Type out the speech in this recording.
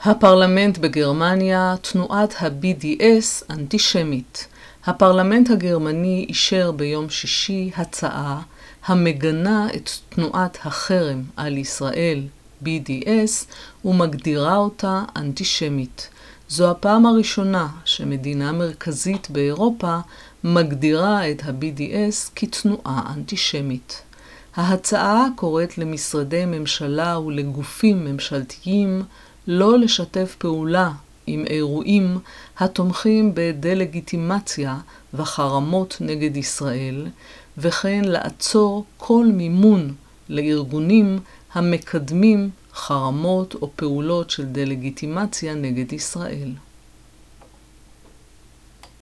הפרלמנט בגרמניה, תנועת ה-BDS אנטישמית. הפרלמנט הגרמני אישר ביום שישי הצעה המגנה את תנועת החרם על ישראל, BDS, ומגדירה אותה אנטישמית. זו הפעם הראשונה שמדינה מרכזית באירופה מגדירה את ה-BDS כתנועה אנטישמית. ההצעה קוראת למשרדי ממשלה ולגופים ממשלתיים לא לשתף פעולה עם אירועים התומכים בדה-לגיטימציה וחרמות נגד ישראל, וכן לעצור כל מימון לארגונים המקדמים חרמות או פעולות של דה-לגיטימציה נגד ישראל.